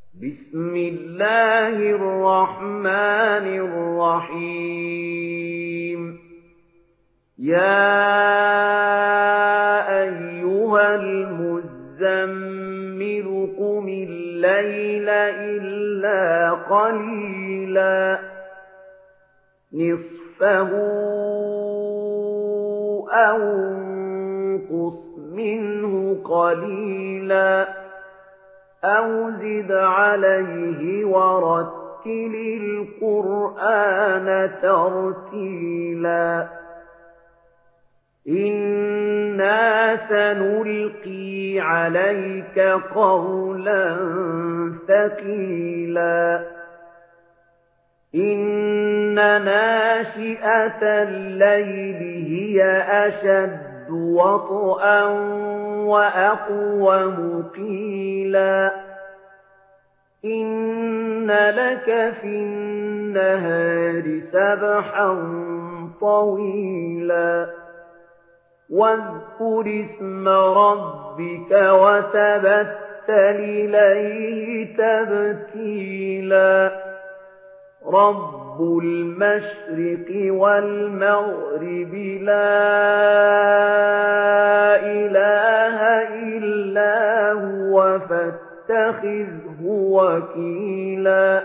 بسم الله الرحمن الرحيم يا أيها المزمل قم الليل إلا قليلا نصفه أو انقص منه قليلا أو زد عليه ورتل القرآن ترتيلا إنا سنلقي عليك قولا ثقيلا إن ناشئة الليل هي أشد وطئا وأقوم قيلا إن لك في النهار سبحا طويلا واذكر اسم ربك وتبتل إليه تبتيلا رب المشرق والمغرب لا إله إلا هو فاتخذه وكيلا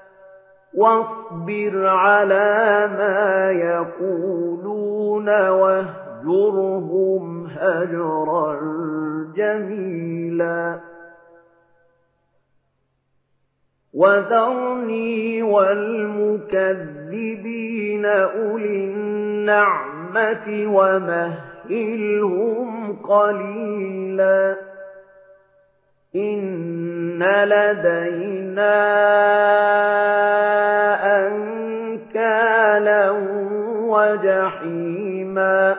واصبر على ما يقولون واهجرهم هجرا جميلا وذرني والمكذبين أولي النعمة ومهلهم قليلا إن لدينا أنكالا وجحيما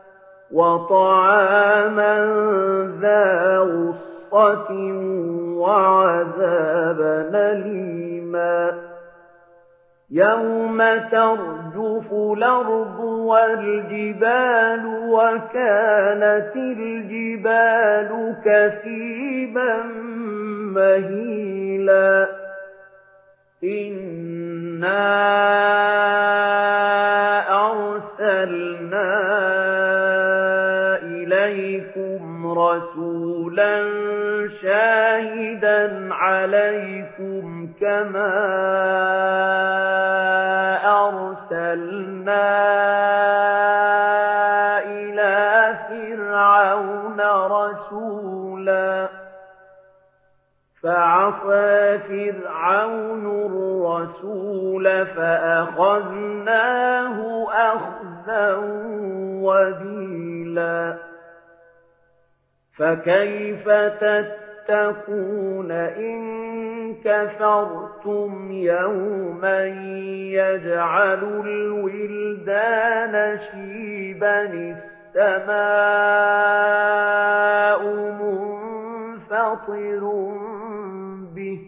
وطعاما ذا غصة وعذابا أليما يوم ترجف الأرض والجبال وكانت الجبال كثيبا مهيلا إنا أرسلنا إليكم رسولا شاهدا عليكم كما أرسلنا إلى فرعون رسولا فعصى فرعون الرسول فأخذناه أخذا وبيلا فكيف تتقون إن كفرتم يوما يجعل الولدان شيبا السماء منفطر به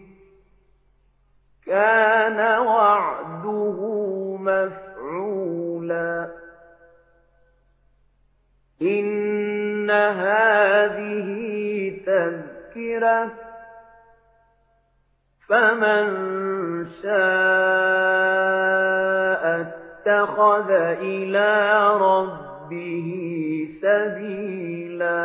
كان وعده مفعولا إن هذه تذكرة فمن شاء اتخذ إلى ربه سبيلا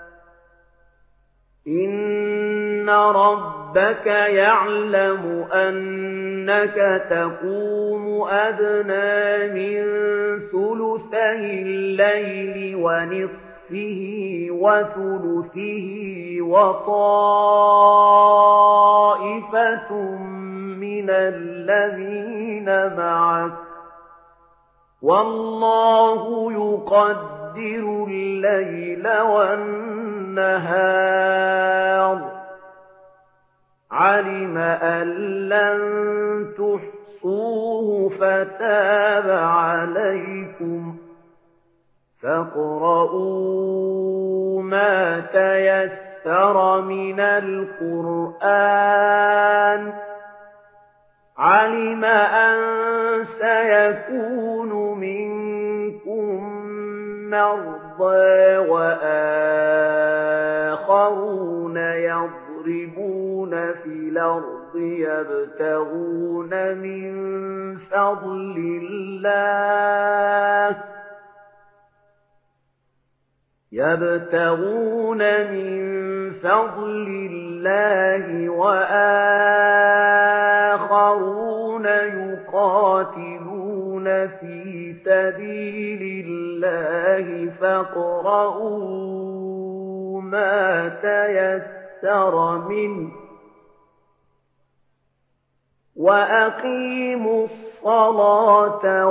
إن ربك يعلم أنك تقوم أدنى من ثلثي الليل ونصفه وثلثه وطائفة من الذين معك والله يقدر الليل والنهار علم أن لن تحصوه فتاب عليكم فاقرؤوا ما تيسر من القرآن علم أن سيكون منكم مرضى وآخرون يضربون في الأرض يبتغون من فضل الله وآخرون يقاتلون في سبيل الله فاقرؤوا ما تيسر منه وأقيموا الصلاة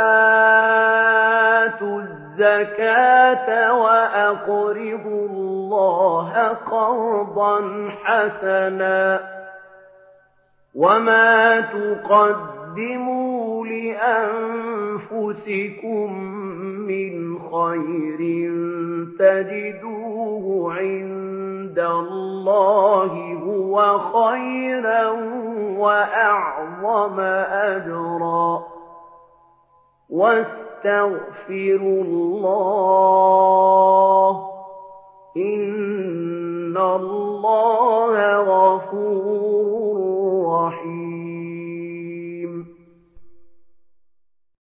وآتوا الزكاة وأقرضوا الله قرضا حسنا وما تقدموا لأنفسكم من خير تجدوه عند الله هو خيرا وأعظم أجرا واستغفروا الله